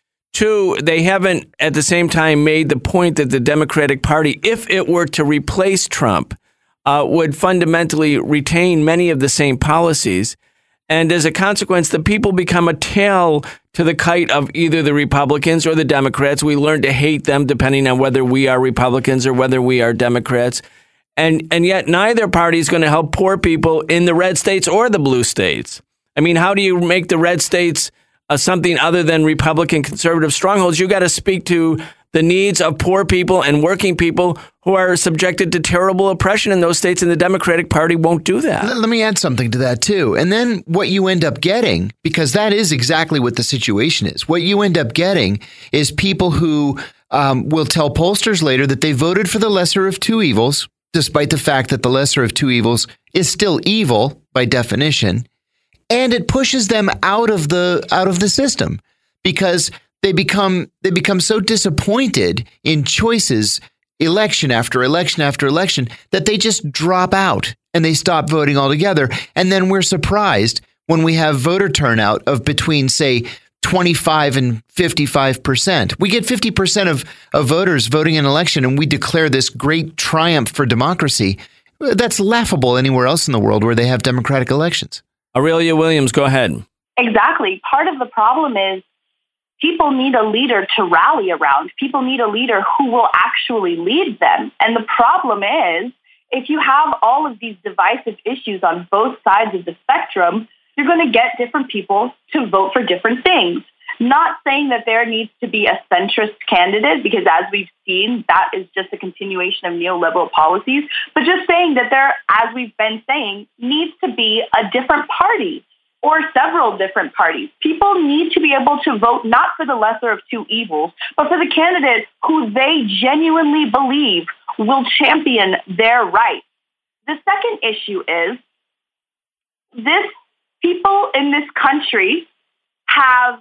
Two, they haven't at the same time made the point that the Democratic Party, if it were to replace Trump, uh, would fundamentally retain many of the same policies. And as a consequence, the people become a tail to the kite of either the Republicans or the Democrats. We learn to hate them depending on whether we are Republicans or whether we are Democrats. And and yet neither party is going to help poor people in the red states or the blue states. I mean, how do you make the red states uh, something other than Republican conservative strongholds? You got to speak to the needs of poor people and working people who are subjected to terrible oppression in those states, and the Democratic Party won't do that. Let me add something to that, too. And then what you end up getting, because that is exactly what the situation is, what you end up getting is people who um, will tell pollsters later that they voted for the lesser of two evils, despite the fact that the lesser of two evils is still evil by definition, and it pushes them out of the out of the system because They become they become so disappointed in choices, election after election after election, that they just drop out and they stop voting altogether. And then we're surprised when we have voter turnout of between, say, twenty-five and fifty-five percent. We get fifty percent of, of voters voting in an election and we declare this great triumph for democracy. That's laughable anywhere else in the world where they have democratic elections. Aurelia Williams, go ahead. Exactly. Part of the problem is people need a leader to rally around. People need a leader who will actually lead them. And the problem is, if you have all of these divisive issues on both sides of the spectrum, you're going to get different people to vote for different things. Not saying that there needs to be a centrist candidate, because as we've seen, that is just a continuation of neoliberal policies, but just saying that there, as we've been saying, needs to be a different party or several different parties. People need to be able to vote not for the lesser of two evils, but for the candidate who they genuinely believe will champion their rights. The second issue is this: people in this country have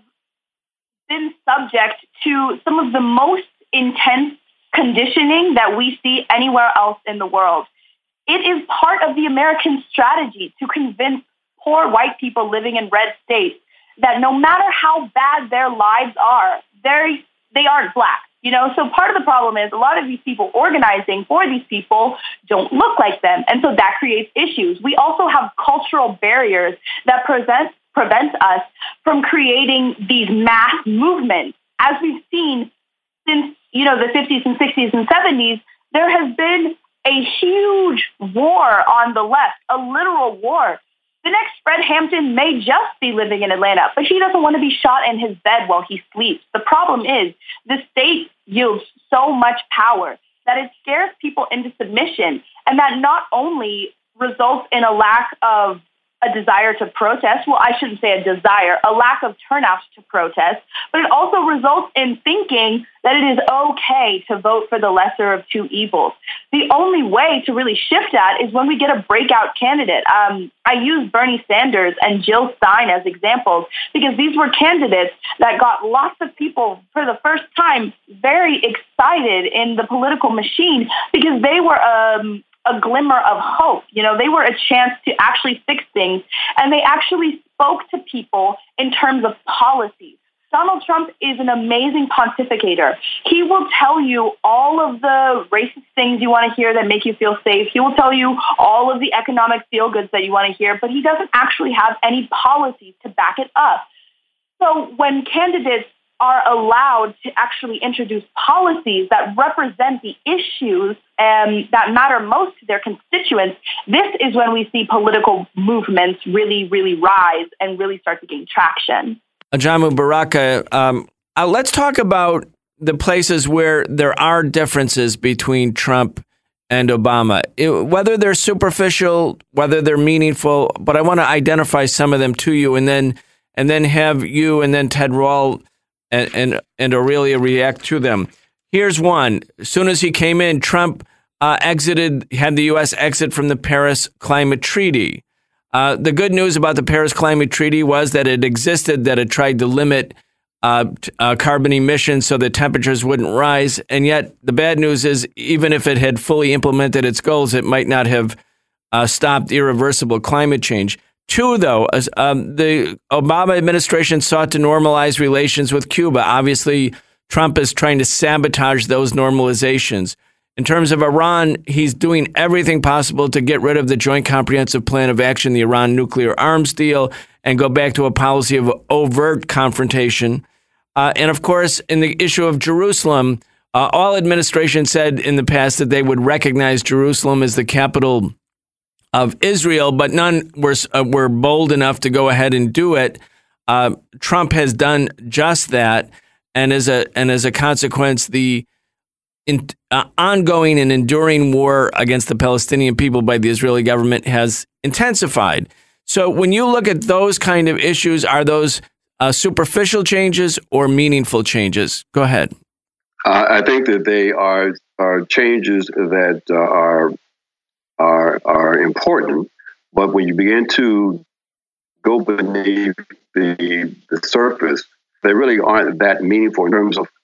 been subject to some of the most intense conditioning that we see anywhere else in the world. It is part of the American strategy to convince poor white people living in red states that no matter how bad their lives are, they they aren't black. You know, so part of the problem is a lot of these people organizing for these people don't look like them. And so that creates issues. We also have cultural barriers that present prevent us from creating these mass movements. As we've seen since, you know, the fifties and sixties and seventies, there has been a huge war on the left, a literal war. The next Fred Hampton may just be living in Atlanta, but he doesn't want to be shot in his bed while he sleeps. The problem is the state yields so much power that it scares people into submission, and that not only results in a lack of a desire to protest, well, I shouldn't say a desire, a lack of turnout to protest, but it also results in thinking that it is okay to vote for the lesser of two evils. The only way to really shift that is when we get a breakout candidate. Um, I use Bernie Sanders and Jill Stein as examples because these were candidates that got lots of people for the first time very excited in the political machine because they were um, a glimmer of hope. You know, they were a chance to actually fix things, and they actually spoke to people in terms of policy. Donald Trump is an amazing pontificator. He will tell you all of the racist things you want to hear that make you feel safe. He will tell you all of the economic feel-goods that you want to hear, but he doesn't actually have any policies to back it up. So when candidates are allowed to actually introduce policies that represent the issues um, that matter most to their constituents, this is when we see political movements really, really rise and really start to gain traction. Ajamu Baraka, um, uh, let's talk about the places where there are differences between Trump and Obama, it, whether they're superficial, whether they're meaningful, but I want to identify some of them to you and then and then have you and then Ted Rall And, and and Aurelia react to them. Here's one. As soon as he came in, Trump uh, exited, had the U S exit from the Paris Climate Treaty. Uh, the good news about the Paris Climate Treaty was that it existed, that it tried to limit uh, t- uh, carbon emissions so that temperatures wouldn't rise. And yet the bad news is, even if it had fully implemented its goals, it might not have uh, stopped irreversible climate change. Two, though, um, the Obama administration sought to normalize relations with Cuba. Obviously, Trump is trying to sabotage those normalizations. In terms of Iran, he's doing everything possible to get rid of the Joint Comprehensive Plan of Action, the Iran nuclear arms deal, and go back to a policy of overt confrontation. Uh, and of course, in the issue of Jerusalem, uh, all administrations said in the past that they would recognize Jerusalem as the capital of Israel, but none were uh, were bold enough to go ahead and do it. Uh, Trump has done just that, and as a and as a consequence, the in, uh, ongoing and enduring war against the Palestinian people by the Israeli government has intensified. So, when you look at those kind of issues, are those uh, superficial changes or meaningful changes? Go ahead. Uh, I think that they are are changes that uh, are are are important, but when you begin to go beneath the the surface, they really aren't that meaningful in terms of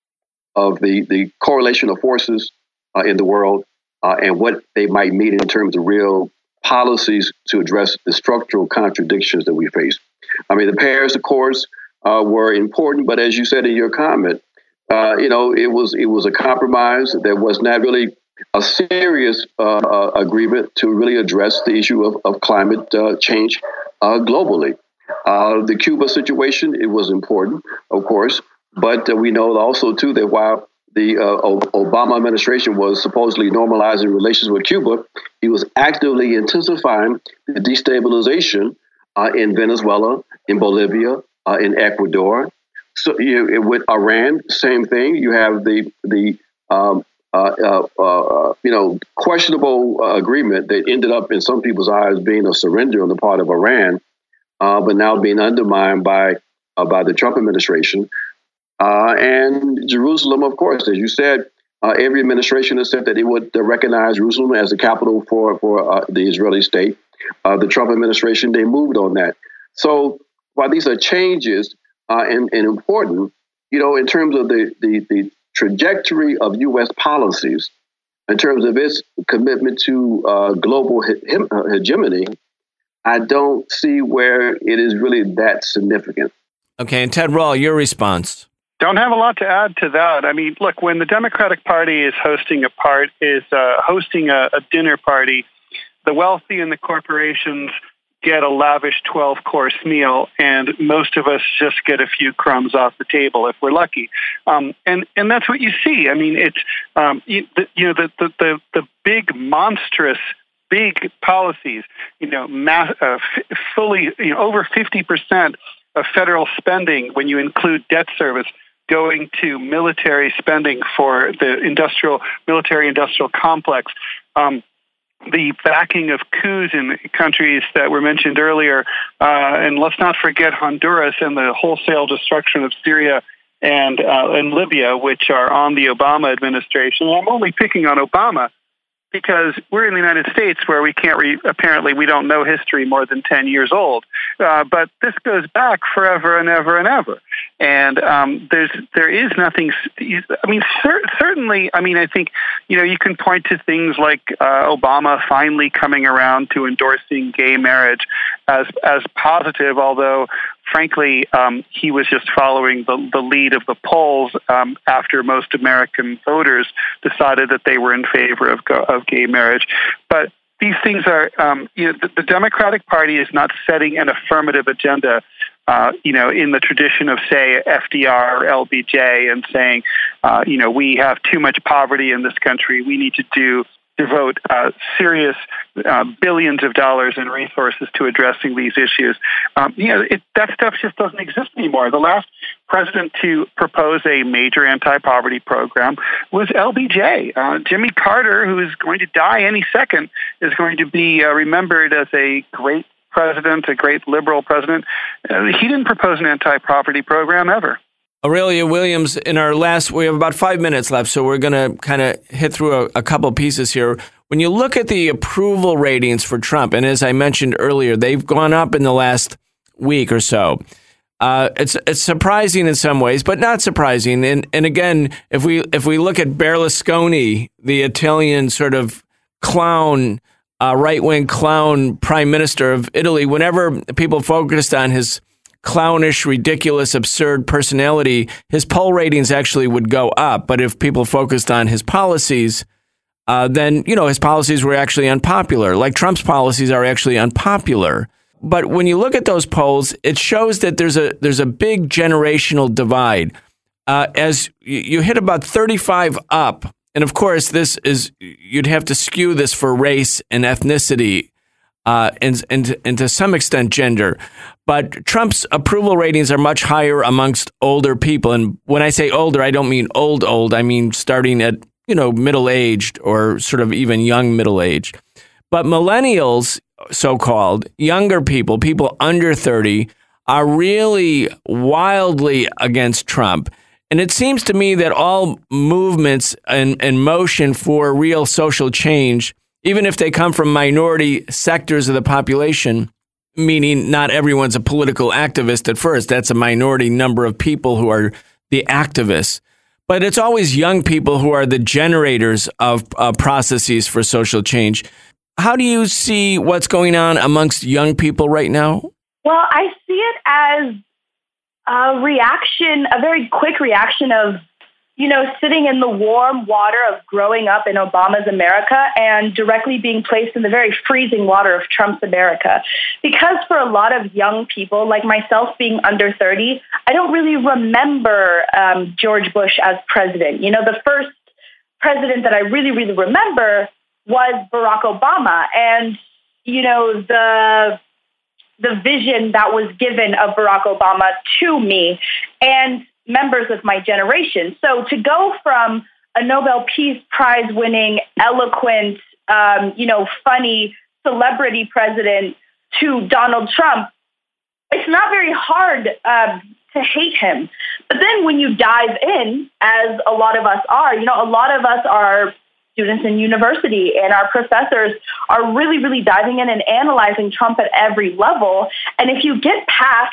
of the the correlation of forces uh, in the world uh, and what they might mean in terms of real policies to address the structural contradictions that we face. I mean, the Paris Accords uh, were important, but as you said in your comment, uh, you know, it was it was a compromise. There was not really a serious uh, uh, agreement to really address the issue of, of climate uh, change uh, globally. Uh, the Cuba situation, it was important, of course, but uh, we know also, too, that while the uh, Obama administration was supposedly normalizing relations with Cuba, he was actively intensifying the destabilization uh, in Venezuela, in Bolivia, uh, in Ecuador. So you, with Iran, same thing. You have the the um, Uh, uh, uh, you know, questionable uh, agreement that ended up in some people's eyes being a surrender on the part of Iran, uh, but now being undermined by uh, by the Trump administration. Uh, and Jerusalem, of course, as you said, uh, every administration has said that it would uh, recognize Jerusalem as the capital for for uh, the Israeli state. Uh, the Trump administration, they moved on that. So while these are changes uh, and, and important, you know, in terms of the the, the trajectory of U S policies, in terms of its commitment to uh, global he- hegemony, I don't see where it is really that significant. Okay, and Ted Rall, your response. Don't have a lot to add to that. I mean, look, when the Democratic Party is hosting a part is uh, hosting a, a dinner party, the wealthy and the corporations get a lavish twelve-course meal, and most of us just get a few crumbs off the table if we're lucky. Um, and and that's what you see. I mean, it's um, you, the, you know the, the the the big monstrous big policies. You know, mass, uh, f- fully you know over fifty percent of federal spending when you include debt service going to military spending for the industrial military industrial complex. Um, the backing of coups in countries that were mentioned earlier, uh, and let's not forget Honduras and the wholesale destruction of Syria and uh, and Libya, which are on the Obama administration. I'm only picking on Obama because we're in the United States where we can't re- apparently we don't know history more than ten years old. Uh, but this goes back forever and ever and ever. And um, there's there is nothing. I mean, cer- certainly. I mean, I think you know you can point to things like uh, Obama finally coming around to endorsing gay marriage as as positive, although frankly, um, he was just following the, the lead of the polls um, after most American voters decided that they were in favor of of gay marriage. But these things are, um, you know, the, the Democratic Party is not setting an affirmative agenda, uh, you know, in the tradition of, say, F D R or L B J and saying, uh, you know, we have too much poverty in this country. We need to do devote uh, serious uh, billions of dollars in resources to addressing these issues. Um, you know, it, that stuff just doesn't exist anymore. The last president to propose a major anti-poverty program was L B J. Uh, Jimmy Carter, who is going to die any second, is going to be uh, remembered as a great president, a great liberal president. Uh, he didn't propose an anti-poverty program ever. Aurelia Williams, in our last, we have about five minutes left, so we're going to kind of hit through a, a couple pieces here. When you look at the approval ratings for Trump, and as I mentioned earlier, they've gone up in the last week or so. Uh, it's it's surprising in some ways, but not surprising. And and again, if we if we look at Berlusconi, the Italian sort of clown, uh, right-wing clown prime minister of Italy, whenever people focused on his clownish, ridiculous, absurd personality, his poll ratings actually would go up. But if people focused on his policies, uh, then, you know, his policies were actually unpopular, like Trump's policies are actually unpopular. but when you look at those polls, it shows that there's a there's a big generational divide. Uh, as you hit about thirty-five up, and of course, this is you'd have to skew this for race and ethnicity, uh, and, and and to some extent gender. But Trump's approval ratings are much higher amongst older people, and when I say older, I don't mean old old. I mean starting at you know middle aged or sort of even young middle aged. But millennials, so-called younger people, people under thirty, are really wildly against Trump. And it seems to me that all movements and, and motion for real social change, even if they come from minority sectors of the population, meaning not everyone's a political activist at first, that's a minority number of people who are the activists. But it's always young people who are the generators of uh, processes for social change. How do you see what's going on amongst young people right now? Well, I see it as a reaction, a very quick reaction of, you know, sitting in the warm water of growing up in Obama's America and directly being placed in the very freezing water of Trump's America. Because for a lot of young people, like myself being under thirty, I don't really remember um, George Bush as president. You know, the first president that I really, really remember was Barack Obama. And, you know, the the vision that was given of Barack Obama to me and members of my generation. So to go from a Nobel Peace Prize winning, eloquent, um, you know, funny celebrity president to Donald Trump, it's not very hard um, to hate him. But then when you dive in, as a lot of us are, you know, a lot of us are students in university, and our professors are really, really diving in and analyzing Trump at every level. And if you get past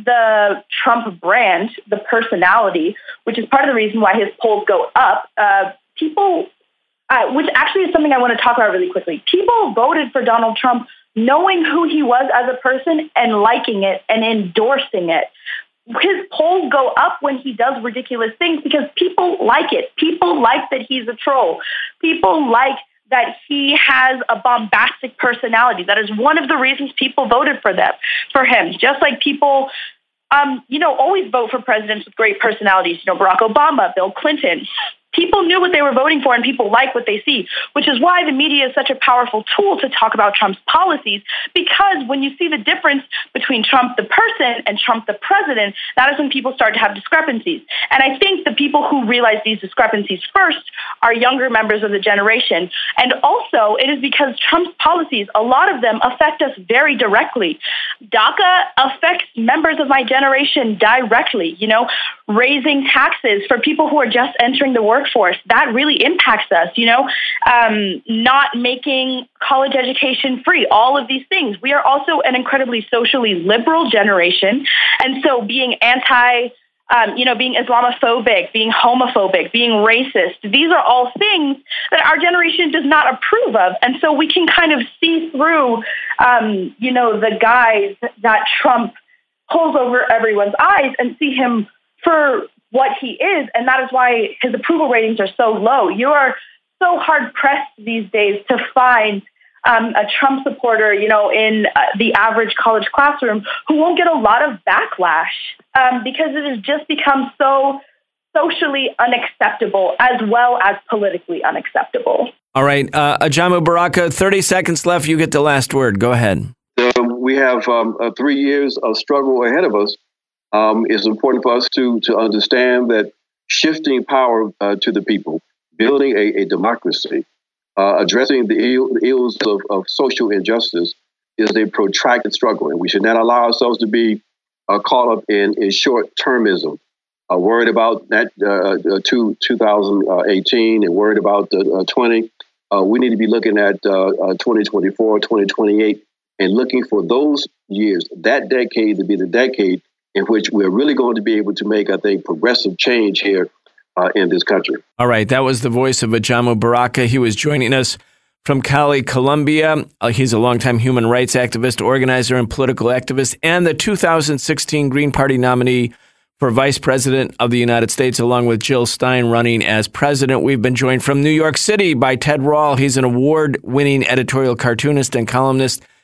the Trump brand, the personality, which is part of the reason why his polls go up, uh, people, uh, which actually is something I want to talk about really quickly. People voted for Donald Trump knowing who he was as a person and liking it and endorsing it. His polls go up when he does ridiculous things because people like it. People like that he's a troll. People like that he has a bombastic personality. That is one of the reasons people voted for them, for him. Just like people, um, you know, always vote for presidents with great personalities. You know, Barack Obama, Bill Clinton. People knew what they were voting for, and people like what they see, which is why the media is such a powerful tool to talk about Trump's policies, because when you see the difference between Trump the person and Trump the president, that is when people start to have discrepancies. And I think the people who realize these discrepancies first are younger members of the generation. And also, it is because Trump's policies, a lot of them affect us very directly. DACA affects members of my generation directly, you know, raising taxes for people who are just entering the workforce. Workforce, that really impacts us, you know, um, not making college education free, all of these things. We are also an incredibly socially liberal generation. And so being anti, um, you know, being Islamophobic, being homophobic, being racist, these are all things that our generation does not approve of. And so we can kind of see through, um, you know, the guise that Trump pulls over everyone's eyes and see him for what he is, and that is why his approval ratings are so low. You are so hard-pressed these days to find um, a Trump supporter, you know, in uh, the average college classroom who won't get a lot of backlash um, because it has just become so socially unacceptable as well as politically unacceptable. All right. Uh, Ajamu Baraka, thirty seconds left. You get the last word. Go ahead. Uh, we have um, uh, three years of struggle ahead of us. Um, it's important for us to to understand that shifting power uh, to the people, building a, a democracy, uh, addressing the, Ill, the ills of, of social injustice is a protracted struggle. And we should not allow ourselves to be uh, caught up in, in short-termism, uh, worried about that uh, two, two thousand eighteen and worried about the uh, twenty. Uh, we need to be looking at uh, uh, twenty twenty-four, twenty twenty-eight, and looking for those years, that decade to be the decade in which we're really going to be able to make, I think, progressive change here uh, in this country. All right. That was the voice of Ajamu Baraka. He was joining us from Cali, Colombia. Uh, he's a longtime human rights activist, organizer, and political activist, and the two thousand sixteen Green Party nominee for Vice President of the United States, along with Jill Stein running as president. We've been joined from New York City by Ted Rall. He's an award-winning editorial cartoonist and columnist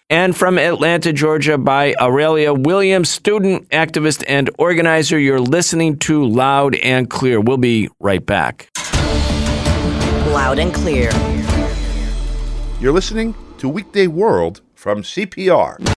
And from Atlanta, Georgia, by Aurelia Williams, student, activist, and organizer. You're listening to Loud and Clear. We'll be right back. Loud and Clear. You're listening to Weekday World from C P R.